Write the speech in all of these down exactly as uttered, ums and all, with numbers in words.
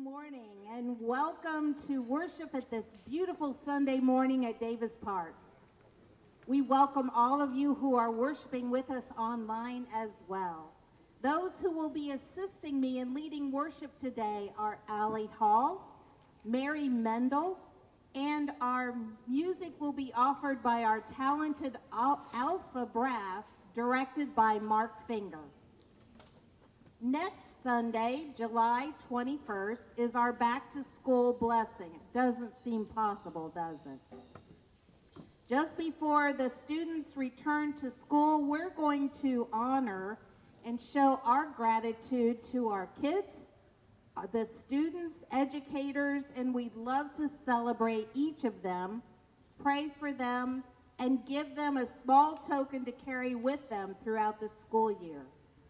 morning and welcome to worship at this beautiful Sunday morning at Davis Park. We welcome all of you who are worshiping with us online as well. Those who will be assisting me in leading worship today are Allie Hall, Mary Mendel, and our music will be offered by our talented Al- Alpha Brass, directed by Mark Finger. Next Sunday, July twenty-first, is our back to school blessing. It doesn't seem possible, does it? Just before the students return to school, we're going to honor and show our gratitude to our kids, uh, the students, educators, and we'd love to celebrate each of them, pray for them, and give them a small token to carry with them throughout the school year.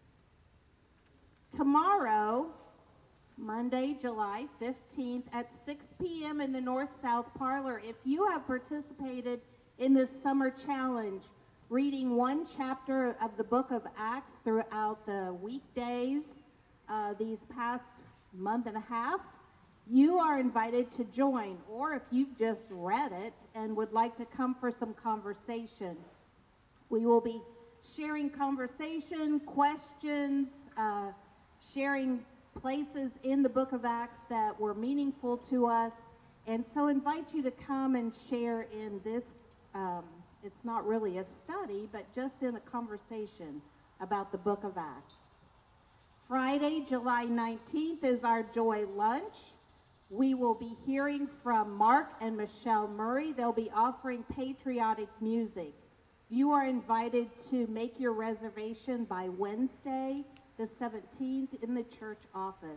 Tomorrow, Monday, July fifteenth at six p.m. in the North-South Parlor, if you have participated in this summer challenge, reading one chapter of the book of Acts throughout the weekdays uh, these past month and a half, you are invited to join. Or if you've just read it and would like to come for some conversation, we will be sharing conversation, questions, uh, sharing places in the book of Acts that were meaningful to us. And so invite you to come and share in this. Um, it's not really a study, but just in a conversation about the book of Acts. Friday, July nineteenth is our Joy Lunch. We will be hearing from Mark and Michelle Murray. They'll be offering patriotic music. You are invited to make your reservation by Wednesday, the seventeenth, in the church office.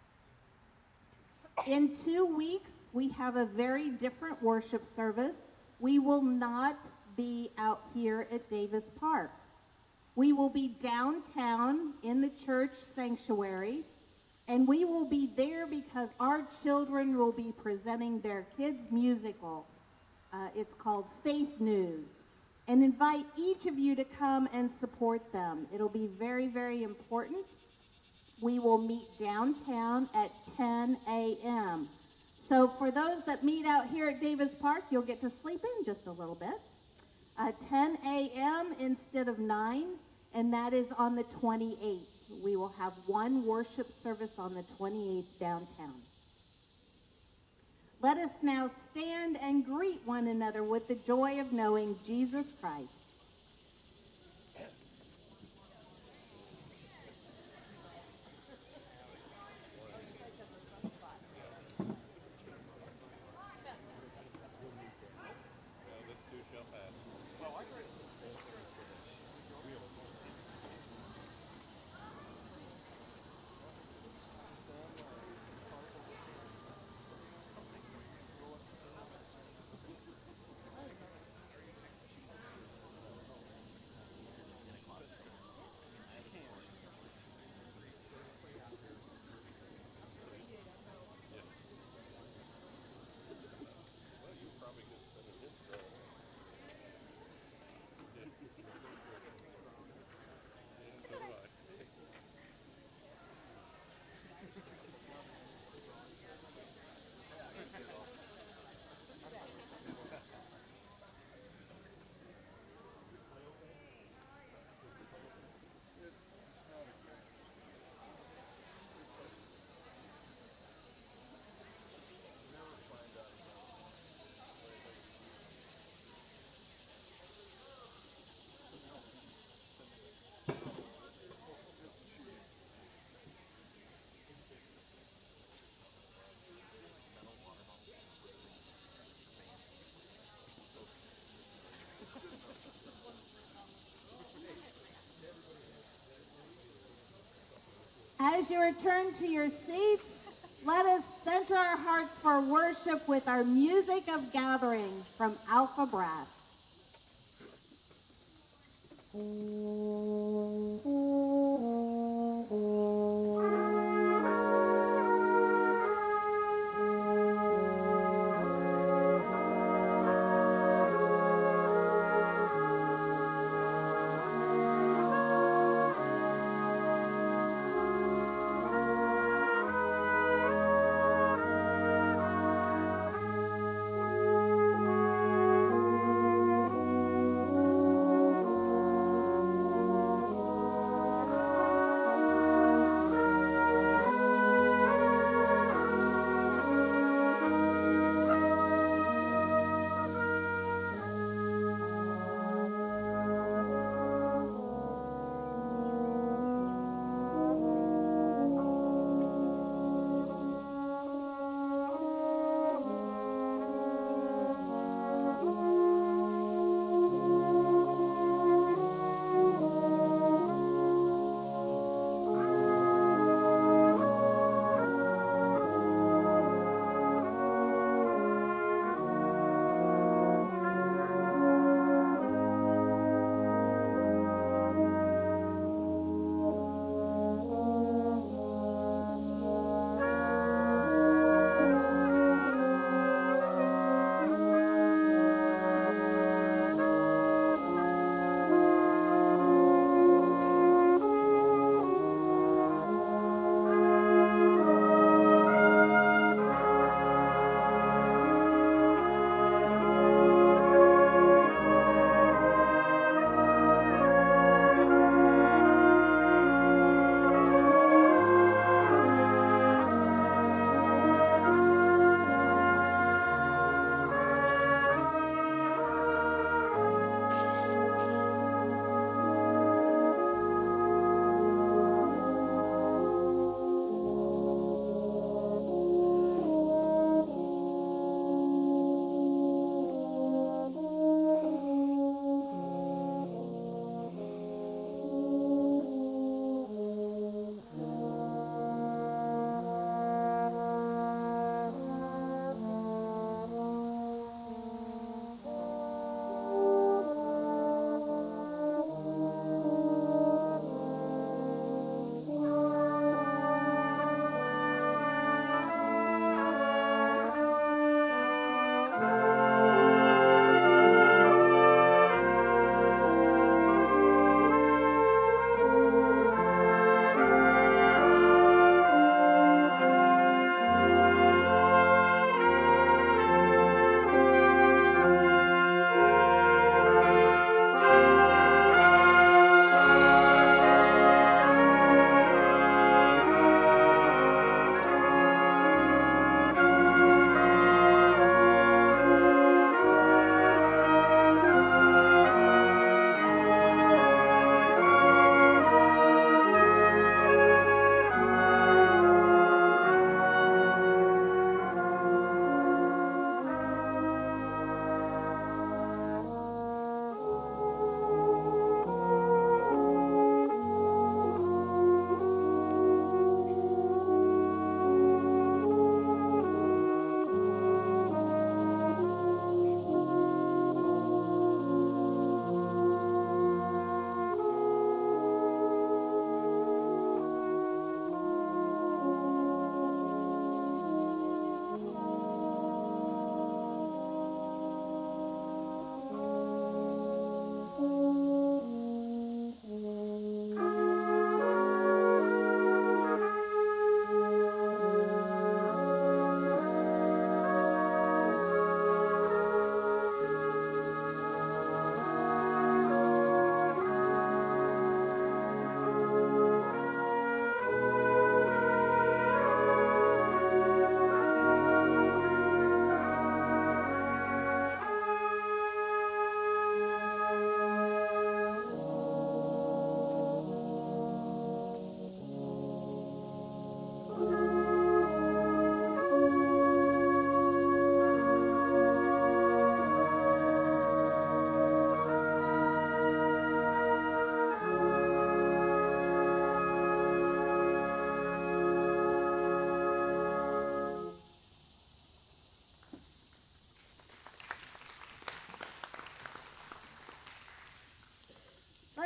In two weeks, we have a very different worship service. We will not be out here at Davis Park. We will be downtown in the church sanctuary, and we will be there because our children will be presenting their kids' musical. Uh, it's called Faith News. And invite each of you to come and support them. It'll be very, very important. We will meet downtown at ten a.m. So for those that meet out here at Davis Park, you'll get to sleep in just a little bit. Uh, ten a.m. instead of nine, and that is on the twenty-eighth. We will have one worship service on the twenty-eighth downtown. Let us now stand and greet one another with the joy of knowing Jesus Christ. As you return to your seats, let us center our hearts for worship with our music of gathering from Alpha Brass.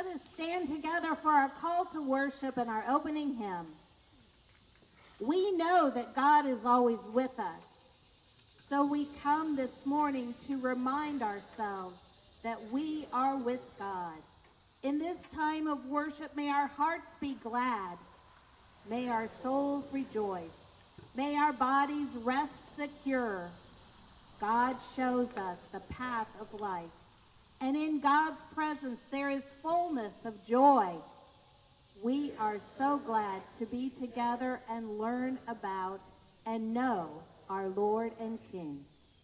Let us stand together for our call to worship and our opening hymn. We know that God is always with us, so we come this morning to remind ourselves that we are with God. In this time of worship, may our hearts be glad. May our souls rejoice. May our bodies rest secure. God shows us the path of life, and in God's presence there is fullness of joy. We are so glad to be together and learn about and know our Lord and King.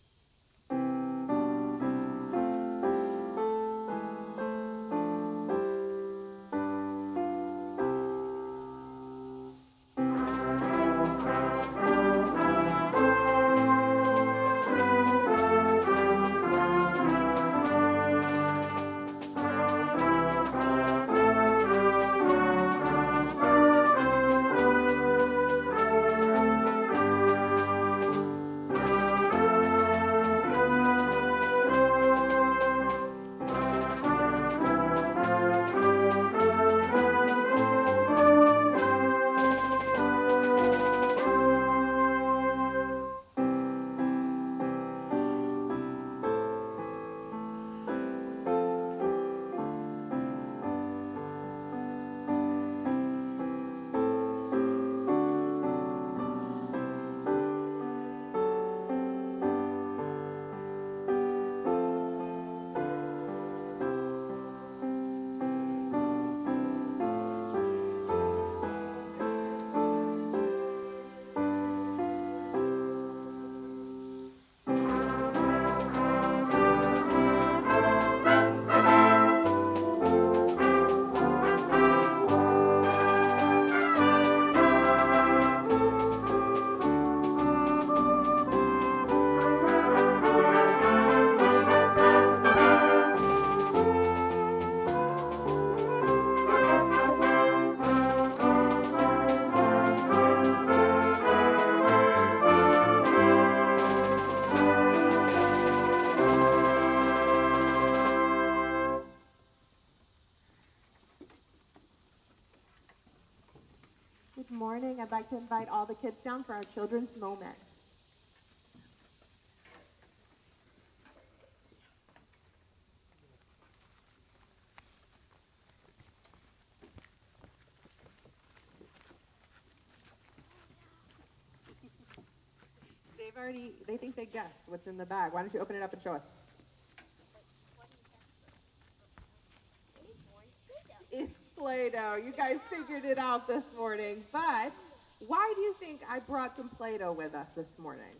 Good morning. I'd like to invite all the kids down for our children's moment. They've already, they think they guessed what's in the bag. Why don't you open it up and show us? It's Play-Doh. You guys figured it out this morning. But why do you think I brought some Play-Doh with us this morning?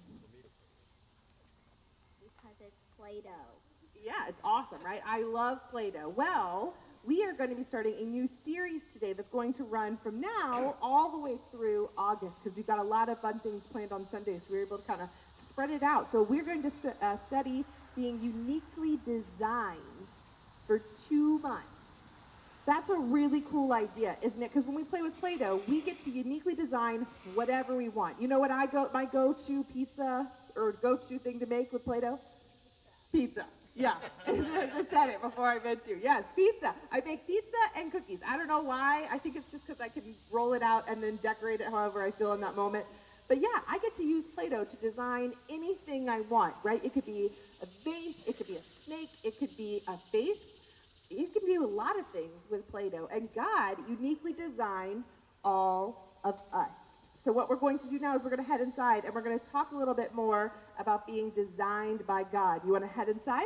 Because it's Play-Doh. Yeah, it's awesome, right? I love Play-Doh. Well, we are going to be starting a new series today that's going to run from now all the way through August because we've got a lot of fun things planned on Sundays. So we're able to kind of spread it out. So we're going to uh, study being uniquely designed for two months. That's a really cool idea, isn't it? Because when we play with Play-Doh, we get to uniquely design whatever we want. You know what I go my go-to pizza or go-to thing to make with Play-Doh? Pizza. Yeah. I just said it before I meant to. Yes, pizza. I make pizza and cookies. I don't know why. I think it's just because I can roll it out and then decorate it however I feel in that moment. But yeah, I get to use Play-Doh to design anything I want, right? It could be a vase, it could be a snake, it could be a face. You can do a lot of things with Play-Doh, and God uniquely designed all of us. So what we're going to do now is we're going to head inside, and we're going to talk a little bit more about being designed by God. You want to head inside?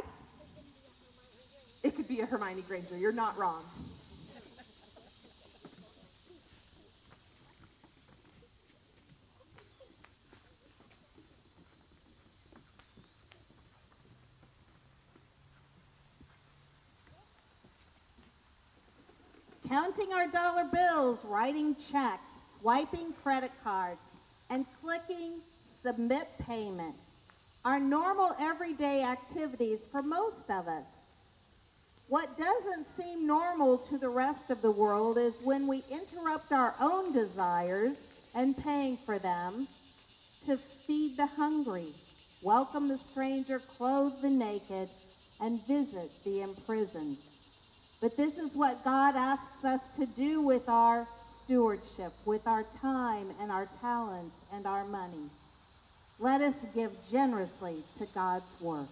It could be a Hermione Granger. You're not wrong. Counting our dollar bills, writing checks, swiping credit cards, and clicking submit payment are normal everyday activities for most of us. What doesn't seem normal to the rest of the world is when we interrupt our own desires and paying for them to feed the hungry, welcome the stranger, clothe the naked, and visit the imprisoned. But this is what God asks us to do with our stewardship, with our time and our talents and our money. Let us give generously to God's work.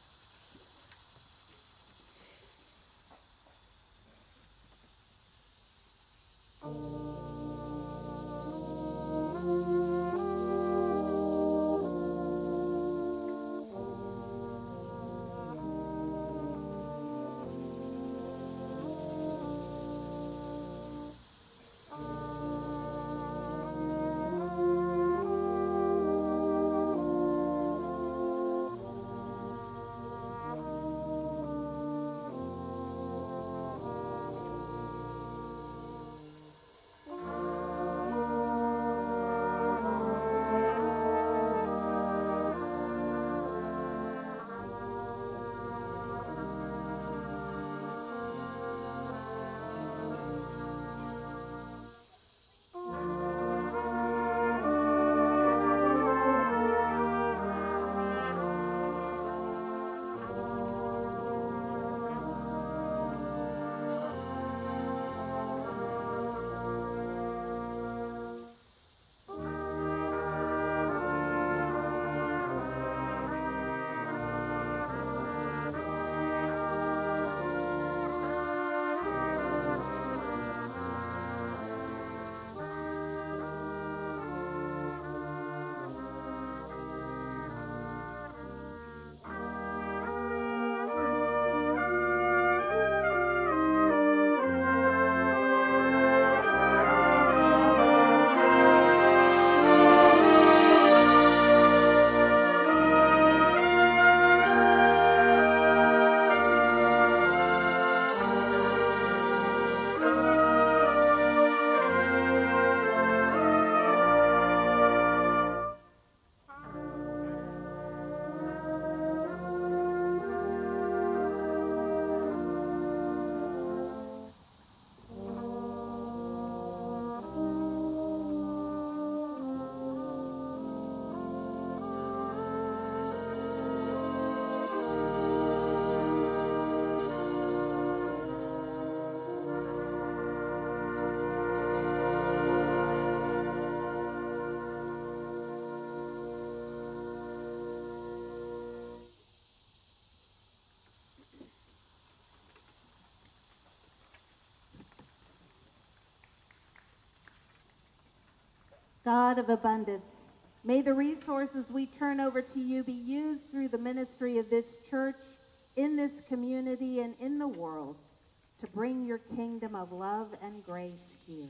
God of abundance, may the resources we turn over to you be used through the ministry of this church, in this community, and in the world to bring your kingdom of love and grace here.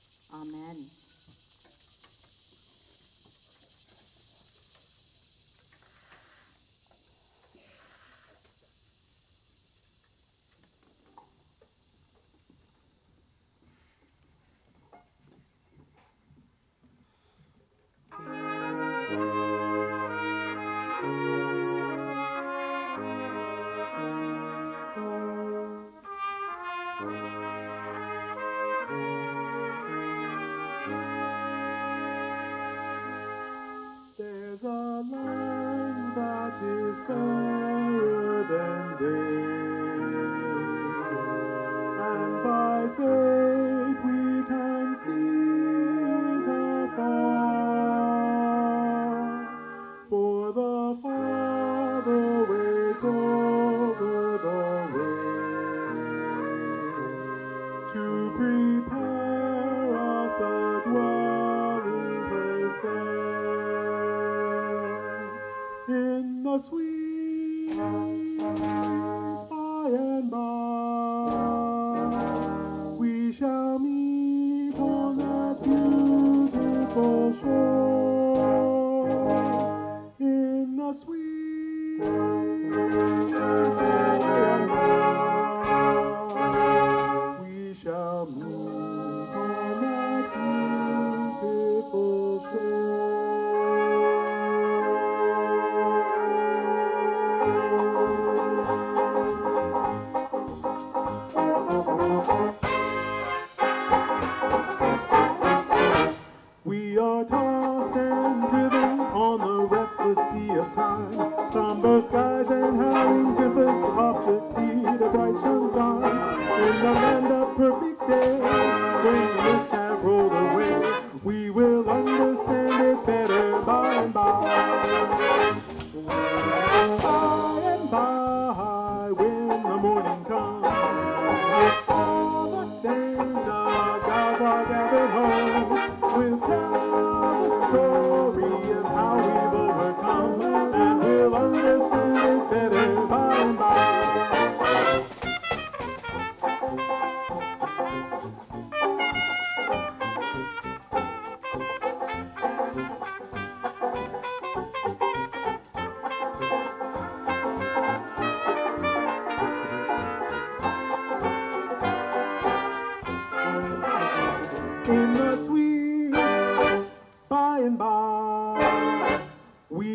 Amen. There's a land that is fairer than day, and by faith we can see it afar. For the Father waits over the way to prepare us a dwelling place there. In the sweet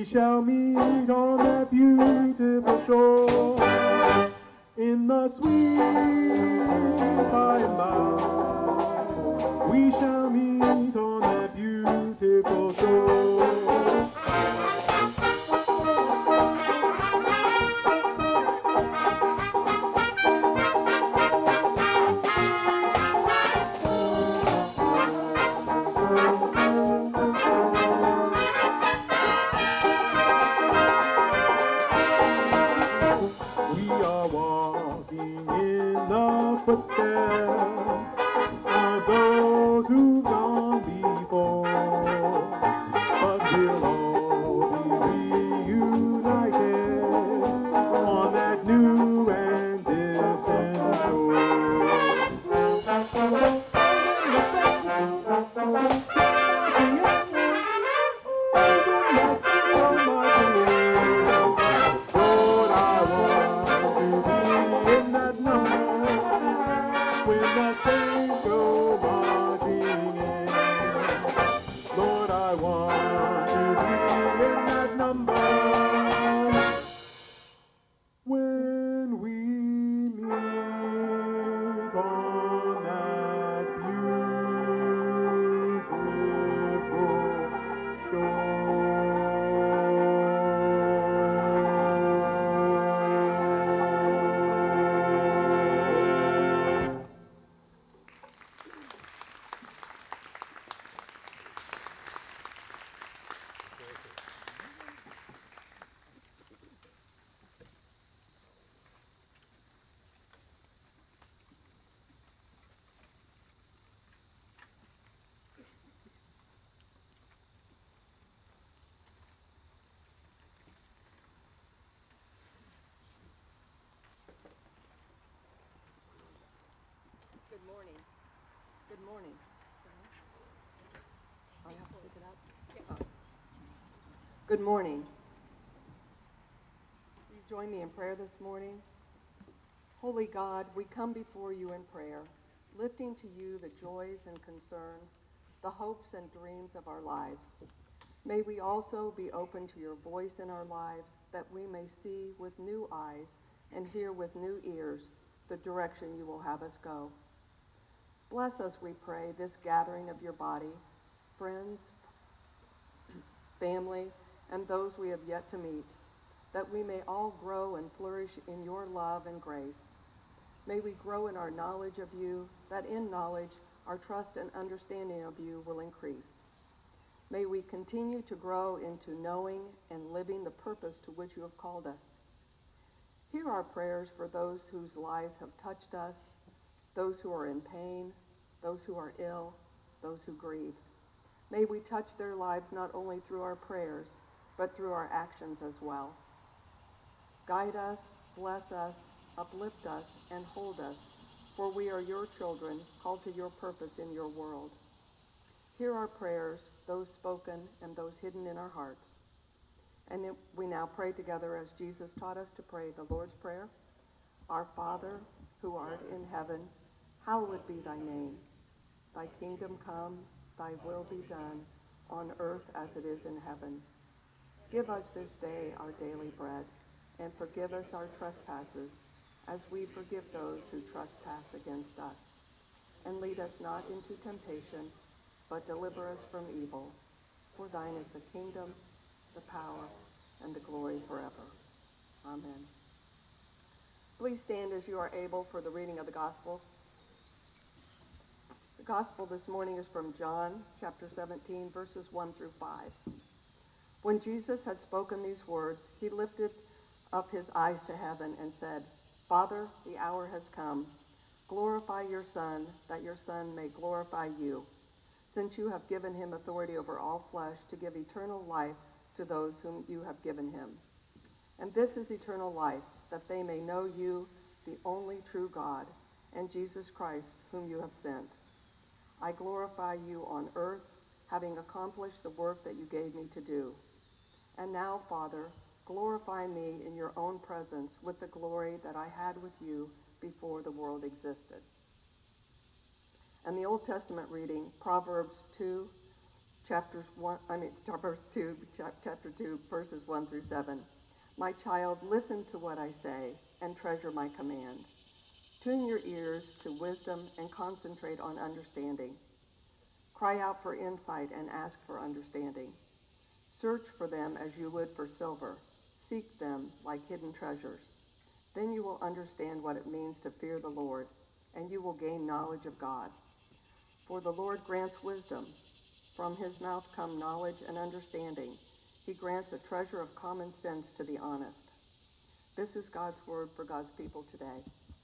We shall meet on that beautiful shore in the sweet by and by. We shall meet on that beautiful shore. We are walking in the footsteps of those who've gone before, but we'll all be reunited on that new and distant shore. Lord, I want to be in that number when the saints go marching in. Lord, I want to be in that number when we meet on that beautiful shore. Good morning. Good morning. I have to pick it up? Oh. Good morning. Will you join me in prayer this morning? Holy God, we come before you in prayer, lifting to you the joys and concerns, the hopes and dreams of our lives. May we also be open to your voice in our lives, that we may see with new eyes and hear with new ears the direction you will have us go. Bless us, we pray, this gathering of your body, friends, family, and those we have yet to meet, that we may all grow and flourish in your love and grace. May we grow in our knowledge of you, that in knowledge our trust and understanding of you will increase. May we continue to grow into knowing and living the purpose to which you have called us. Hear our prayers for those whose lives have touched us, those who are in pain, those who are ill, those who grieve. May we touch their lives not only through our prayers, but through our actions as well. Guide us, bless us, uplift us, and hold us, for we are your children, called to your purpose in your world. Hear our prayers, those spoken and those hidden in our hearts. And we now pray together as Jesus taught us to pray the Lord's Prayer. Our Father, who art in heaven, hallowed be thy name. Thy kingdom come, thy will be done, on earth as it is in heaven. Give us this day our daily bread, and forgive us our trespasses, as we forgive those who trespass against us. And lead us not into temptation, but deliver us from evil. For thine is the kingdom, the power, and the glory forever. Amen. Please stand as you are able for the reading of the Gospel. The Gospel this morning is from John chapter seventeen, verses one through five. When Jesus had spoken these words, he lifted up his eyes to heaven and said, Father, the hour has come. Glorify your Son, that your Son may glorify you, since you have given him authority over all flesh to give eternal life to those whom you have given him. And this is eternal life, that they may know you, the only true God, and Jesus Christ, whom you have sent. I glorify you on earth, having accomplished the work that you gave me to do. And now, Father, glorify me in your own presence with the glory that I had with you before the world existed. And the Old Testament reading, Proverbs two, chapters one, I mean, verse two, chapter two, verses one through seven. My child, listen to what I say and treasure my command. Tune your ears to wisdom and concentrate on understanding. Cry out for insight and ask for understanding. Search for them as you would for silver. Seek them like hidden treasures. Then you will understand what it means to fear the Lord, and you will gain knowledge of God. For the Lord grants wisdom. From his mouth come knowledge and understanding. He grants a treasure of common sense to the honest. This is God's word for God's people today.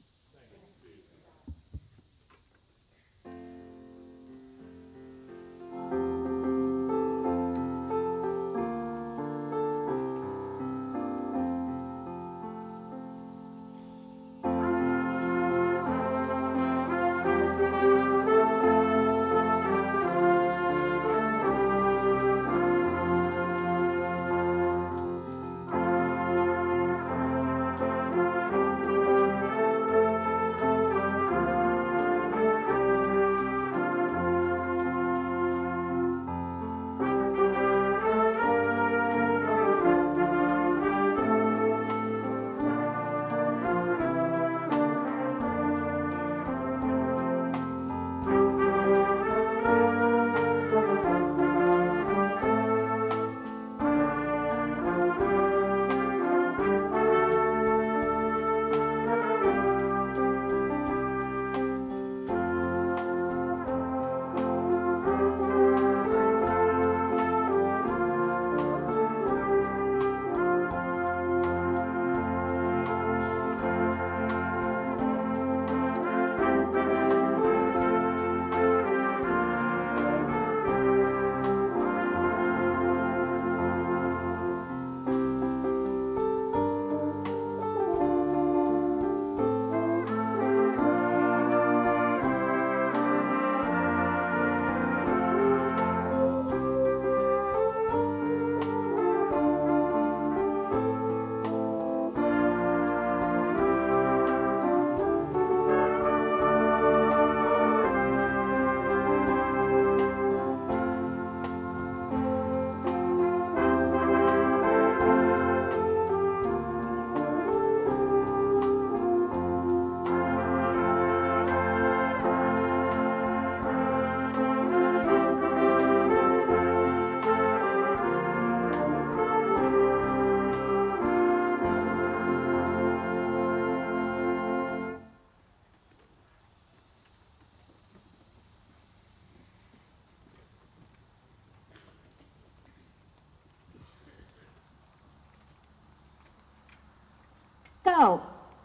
Go.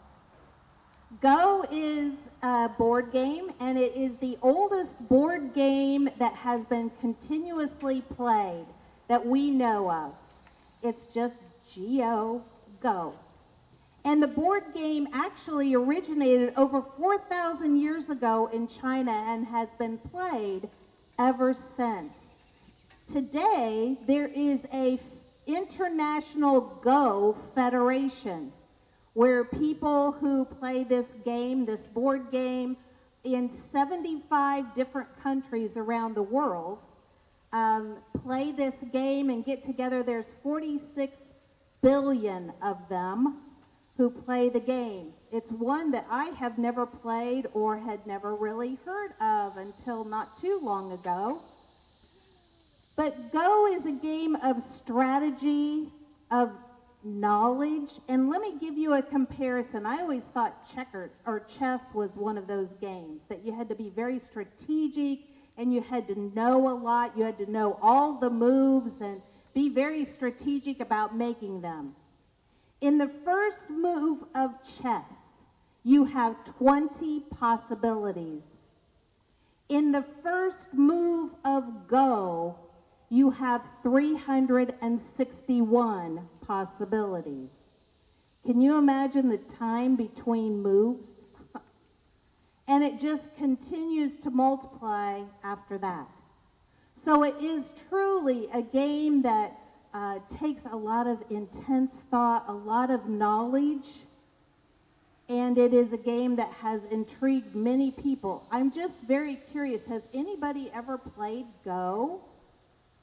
Go is a board game, and it is the oldest board game that has been continuously played that we know of. It's just G O, Go. And the board game actually originated over four thousand years ago in China and has been played ever since. Today, there is a International Go Federation where people who play this game, this board game, in seventy-five different countries around the world, um, play this game and get together. There's forty-six billion of them who play the game. It's one that I have never played or had never really heard of until not too long ago. But Go is a game of strategy, of knowledge, and let me give you a comparison. I always thought checker or chess was one of those games that you had to be very strategic and you had to know a lot. You had to know all the moves and be very strategic about making them. In the first move of chess, you have twenty possibilities. In the first move of Go, you have three hundred sixty-one possibilities. Can you imagine the time between moves? And it just continues to multiply after that. So it is truly a game that uh, takes a lot of intense thought, a lot of knowledge, and it is a game that has intrigued many people. I'm just very curious, has anybody ever played Go?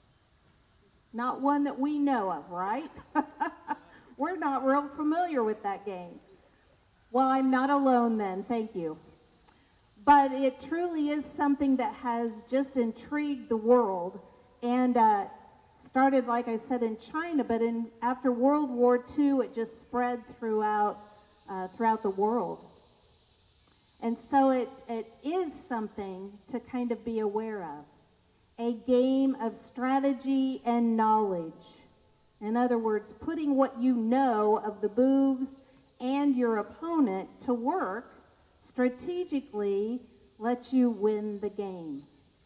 Not one that we know of, right? We're not real familiar with that game. Well, I'm not alone then. Thank you. But it truly is something that has just intrigued the world, and uh, started, like I said, in China, but in after World War Two, it just spread throughout uh, throughout the world. And so it, it is something to kind of be aware of. A game of strategy and knowledge. In other words, putting what you know of the moves and your opponent to work strategically lets you win the game.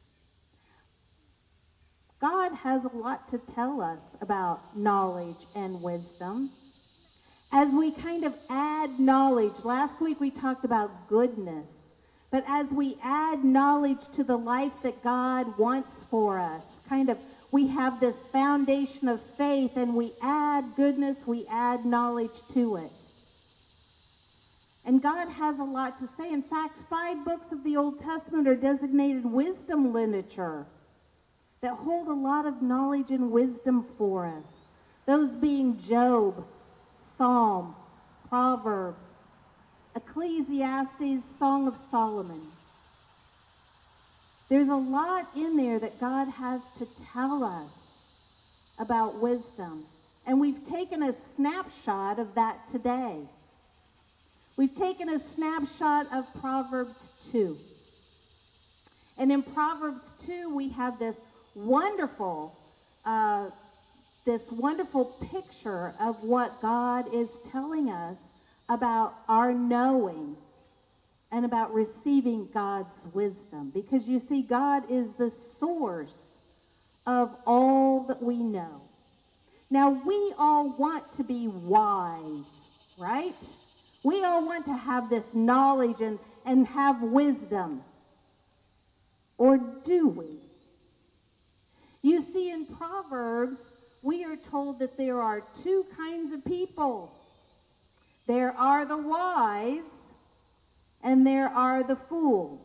God has a lot to tell us about knowledge and wisdom. As we kind of add knowledge, last week we talked about goodness, but as we add knowledge to the life that God wants for us, kind of we have this foundation of faith and we add goodness, we add knowledge to it. And God has a lot to say. In fact, five books of the Old Testament are designated wisdom literature that hold a lot of knowledge and wisdom for us. Those being Job, Psalm, Proverbs, Ecclesiastes, Song of Solomon. There's a lot in there that God has to tell us about wisdom. And we've taken a snapshot of that today. We've taken a snapshot of Proverbs two. And in Proverbs two, we have this wonderful, uh, this wonderful picture of what God is telling us about our knowing and about receiving God's wisdom. Because you see, God is the source of all that we know. Now, we all want to be wise, right? We all want to have this knowledge and, and have wisdom. Or do we? You see, in Proverbs, we are told that there are two kinds of people. There are the wise, and there are the fools.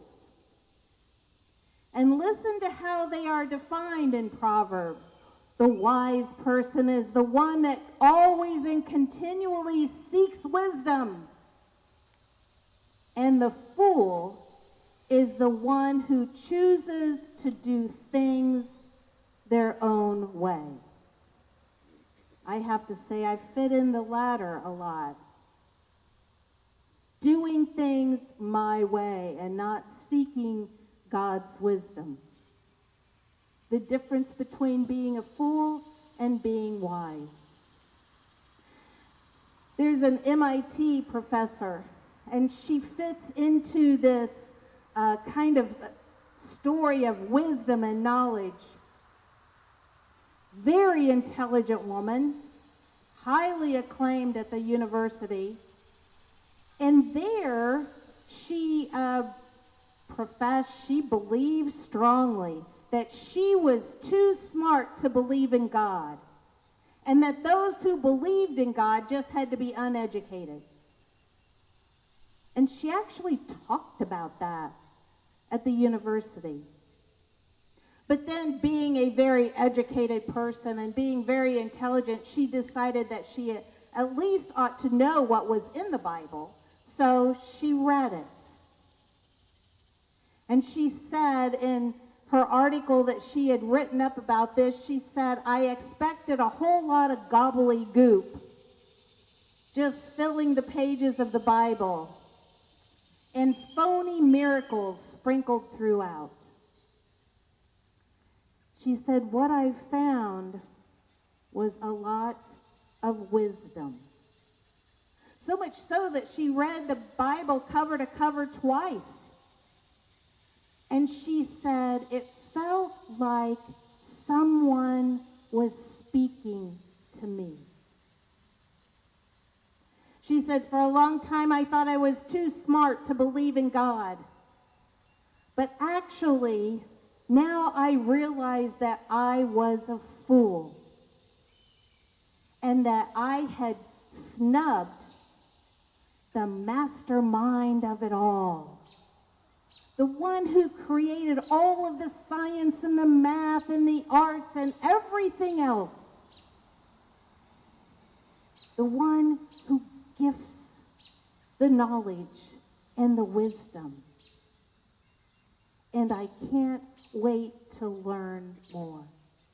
And listen to how they are defined in Proverbs. The wise person is the one that always and continually seeks wisdom. And the fool is the one who chooses to do things their own way. I have to say I fit in the latter a lot. Doing things my way and not seeking God's wisdom. The difference between being a fool and being wise. There's an M I T professor, and she fits into this uh, kind of story of wisdom and knowledge. Very intelligent woman, highly acclaimed at the university. And there she uh, professed, she believed strongly that she was too smart to believe in God. And that those who believed in God just had to be uneducated. And she actually talked about that at the university. But then, being a very educated person and being very intelligent, she decided that she at least ought to know what was in the Bible. So she read it. And she said in her article that she had written up about this, she said, I expected a whole lot of gobbledygook just filling the pages of the Bible and phony miracles sprinkled throughout. She said, what I found was a lot of wisdom. So much so that she read the Bible cover to cover twice. And she said, it felt like someone was speaking to me. She said, for a long time I thought I was too smart to believe in God. But actually, now I realize that I was a fool. And that I had snubbed the mastermind of it all. the one who created all of the science and the math and the arts and everything else, the one who gifts the knowledge and the wisdom. And I can't wait to learn more.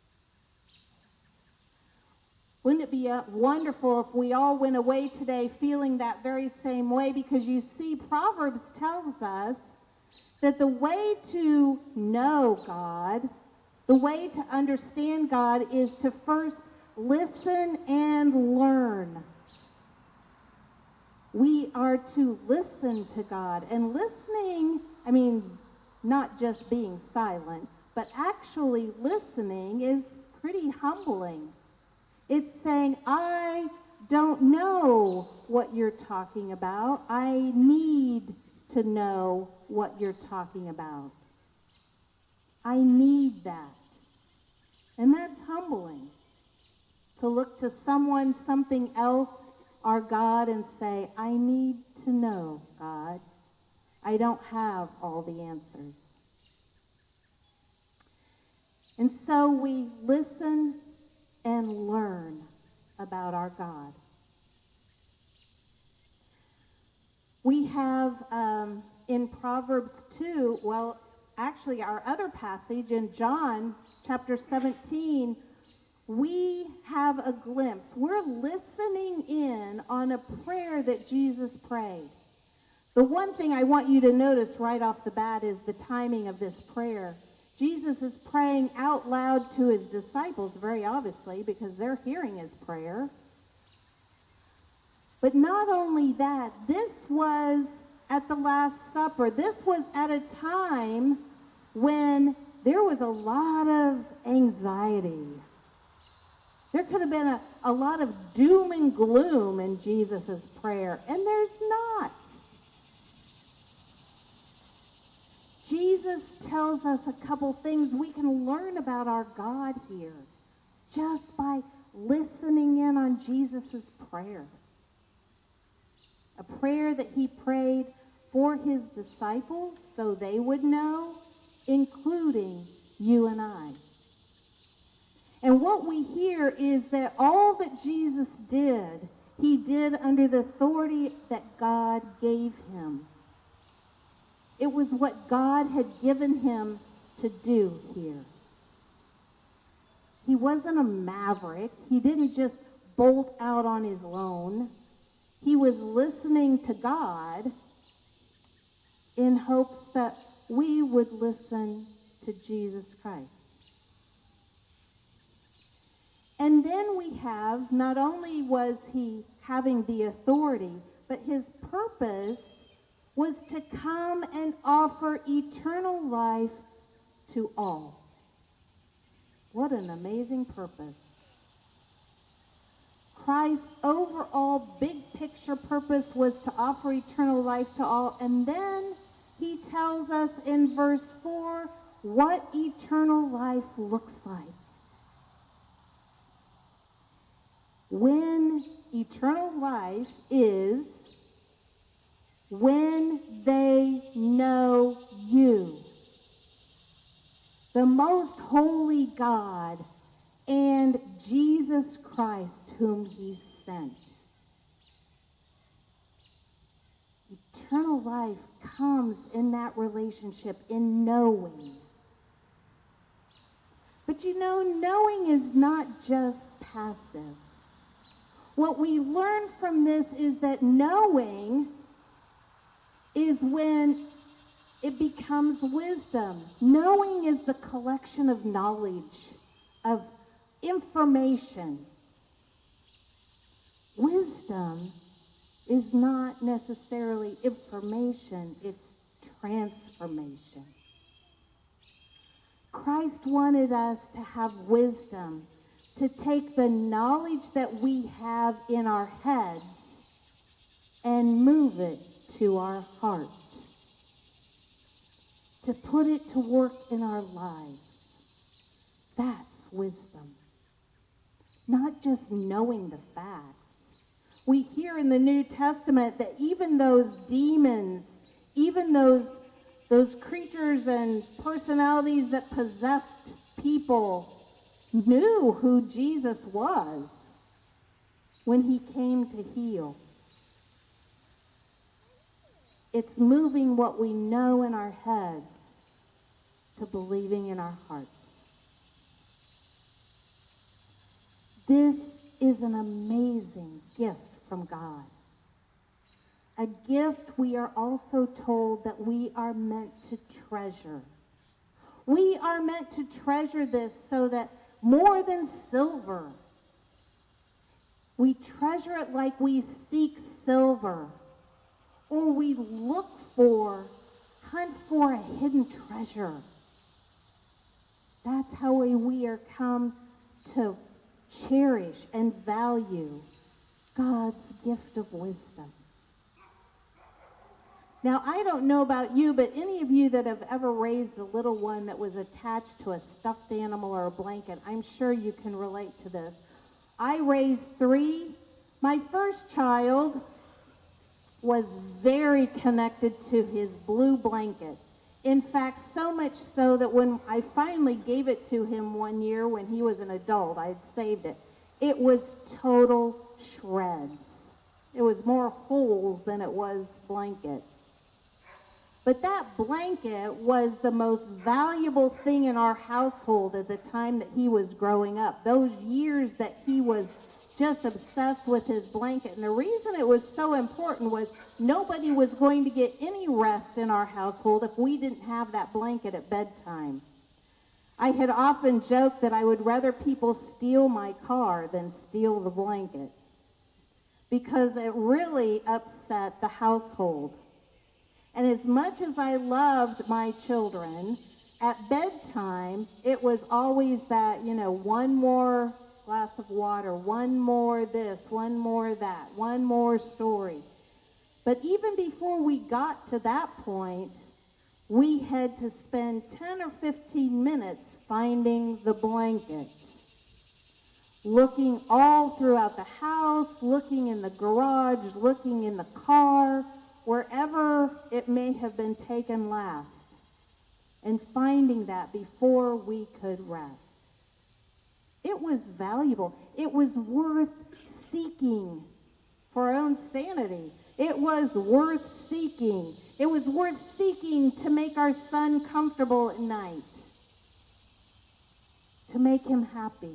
Wouldn't it be uh, wonderful if we all went away today feeling that very same way? Because you see, Proverbs tells us that the way to know God, the way to understand God, is to first listen and learn. We are to listen to God. And listening, I mean, not just being silent, but actually listening is pretty humbling. It's saying, I don't know what you're talking about. I need to know what you're talking about. I need that. And that's humbling. To look to someone, something else, our God, and say, I need to know, God. I don't have all the answers. And so we listen and learn about our God. We have um, in Proverbs two, well, actually our other passage in John chapter seventeen, we have a glimpse. We're listening in on a prayer that Jesus prayed. The one thing I want you to notice right off the bat is the timing of this prayer. Jesus is praying out loud to his disciples, very obviously, because they're hearing his prayer. But not only that, this was at the Last Supper. This was at a time when there was a lot of anxiety. There could have been a, a lot of doom and gloom in Jesus' prayer, and there's not. Jesus tells us a couple things we can learn about our God here just by listening in on Jesus' prayer. A prayer that he prayed for his disciples so they would know, including you and I. And what we hear is that all that Jesus did, he did under the authority that God gave him. It was what God had given him to do here. He wasn't a maverick. He didn't just bolt out on his own. He was listening to God in hopes that we would listen to Jesus Christ. And then we have, not only was he having the authority, but his purpose was to come and offer eternal life to all. What an amazing purpose. Christ's overall big picture purpose was to offer eternal life to all. And then he tells us in verse four what eternal life looks like. When eternal life is when they know you, the most holy God, and Jesus Christ whom he sent. Eternal life comes in that relationship, in knowing. But you know, knowing is not just passive. What we learn from this is that knowing is when it becomes wisdom. Knowing is the collection of knowledge, of information. Wisdom is not necessarily information, it's transformation. Christ wanted us to have wisdom, to take the knowledge that we have in our heads and move it to our heart, to put it to work in our lives. That's wisdom. Not just knowing the facts. We hear in the New Testament that even those demons, even those those creatures and personalities that possessed people knew who Jesus was when he came to heal. It's moving what we know in our heads to believing in our hearts. This is an amazing gift from God. A gift we are also told that we are meant to treasure. We are meant to treasure this so that more than silver, we treasure it like we seek silver, or we look for, hunt for a hidden treasure. That's how we, we are come to cherish and value God's gift of wisdom. Now, I don't know about you, but any of you that have ever raised a little one that was attached to a stuffed animal or a blanket, I'm sure you can relate to this. I raised three. My first child was very connected to his blue blanket. In fact, so much so that when I finally gave it to him one year when he was an adult, I had saved it, it was total shreds. It was more holes than it was blanket. But that blanket was the most valuable thing in our household at the time that he was growing up. Those years that he was just obsessed with his blanket. And the reason it was so important was nobody was going to get any rest in our household if we didn't have that blanket at bedtime. I had often joked that I would rather people steal my car than steal the blanket, because it really upset the household. And as much as I loved my children, at bedtime, it was always that, you know, one more glass of water, one more this, one more that, one more story. But even before we got to that point, we had to spend ten or fifteen minutes finding the blanket. Looking all throughout the house, looking in the garage, looking in the car, wherever it may have been taken last, and finding that before we could rest. It was valuable. It was worth seeking for our own sanity. It was worth seeking. It was worth seeking to make our son comfortable at night, to make him happy.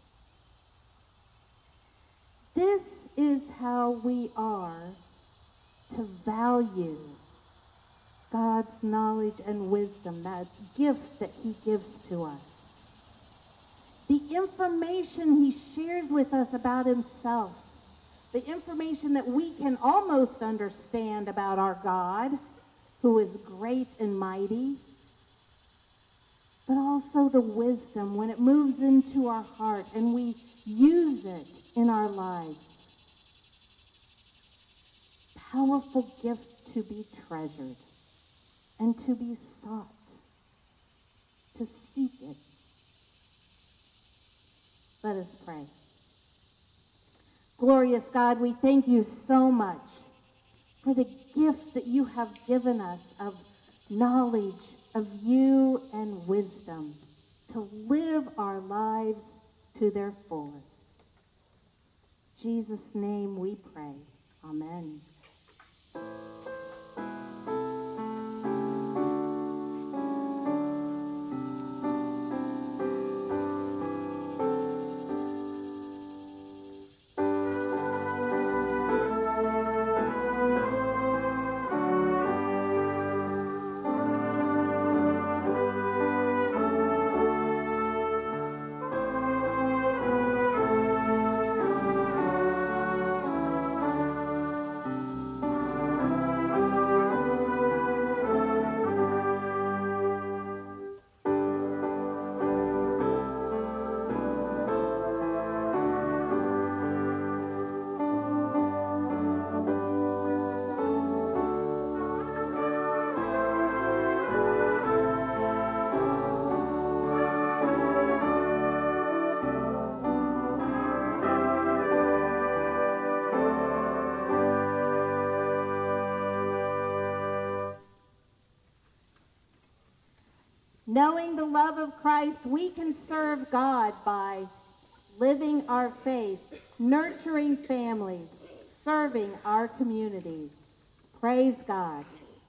This is how we are to value God's knowledge and wisdom, that gift that he gives to us. The information he shares with us about himself, the information that we can almost understand about our God, who is great and mighty, but also the wisdom when it moves into our heart and we use it in our lives. Powerful gift to be treasured and to be sought, to seek it. Let us pray. Glorious God, we thank you so much for the gift that you have given us of knowledge of you and wisdom to live our lives to their fullest. In Jesus' name we pray. Amen. Knowing the love of Christ, we can serve God by living our faith, nurturing families, serving our communities. Praise God.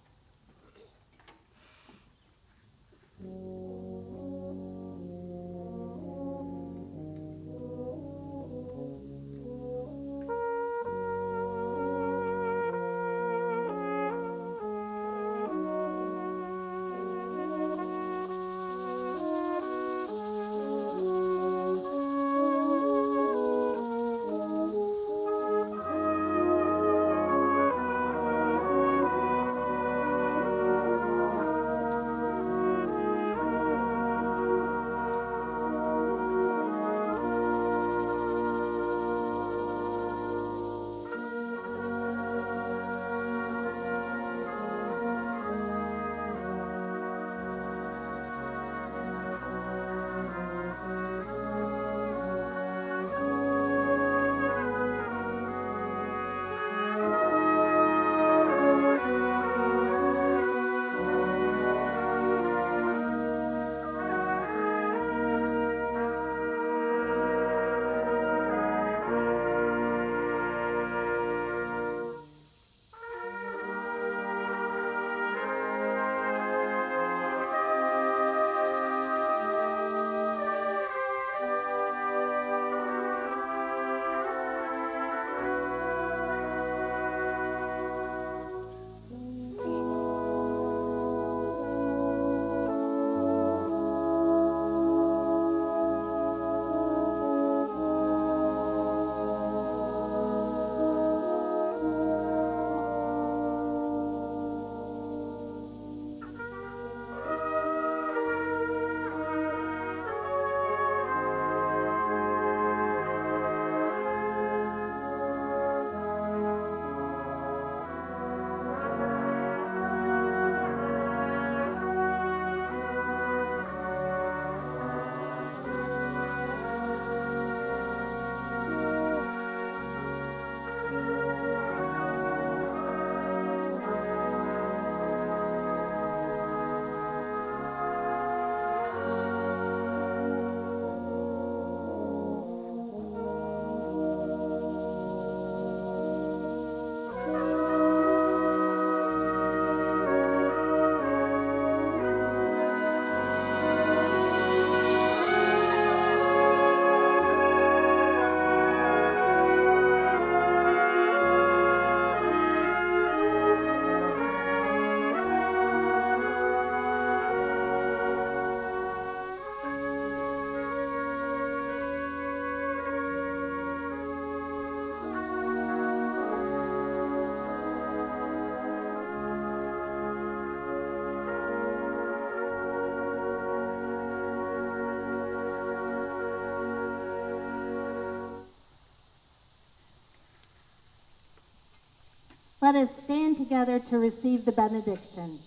Let us stand together to receive the benediction.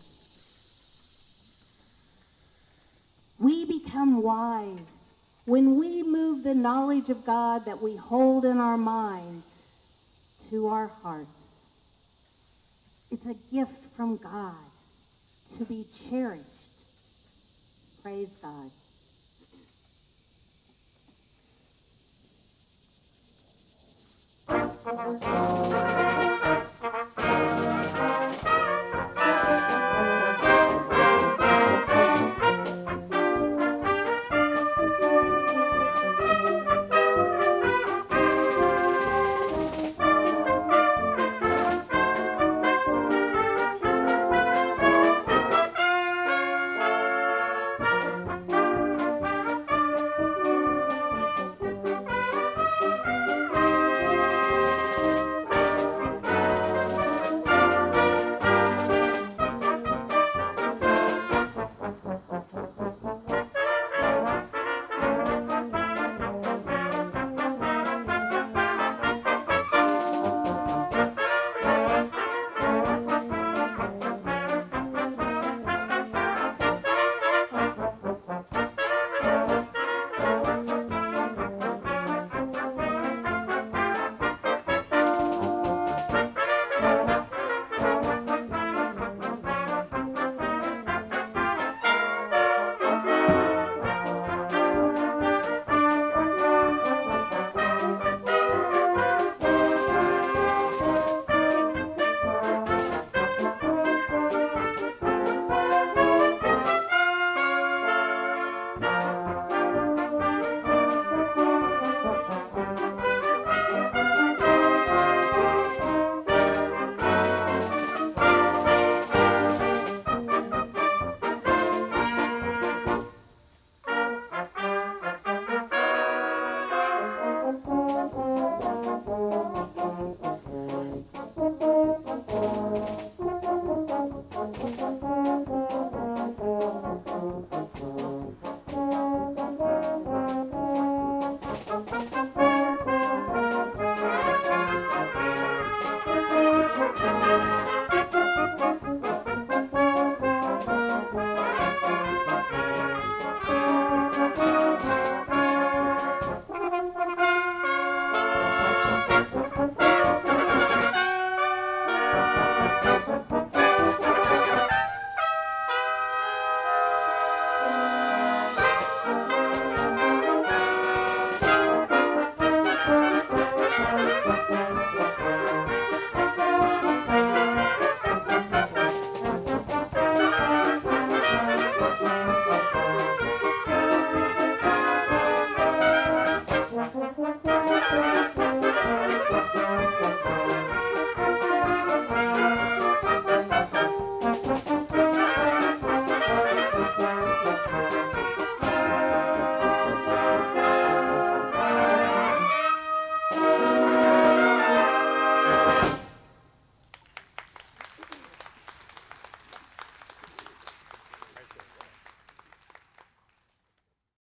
We become wise when we move the knowledge of God that we hold in our minds to our hearts. It's a gift from God to be cherished. Praise God.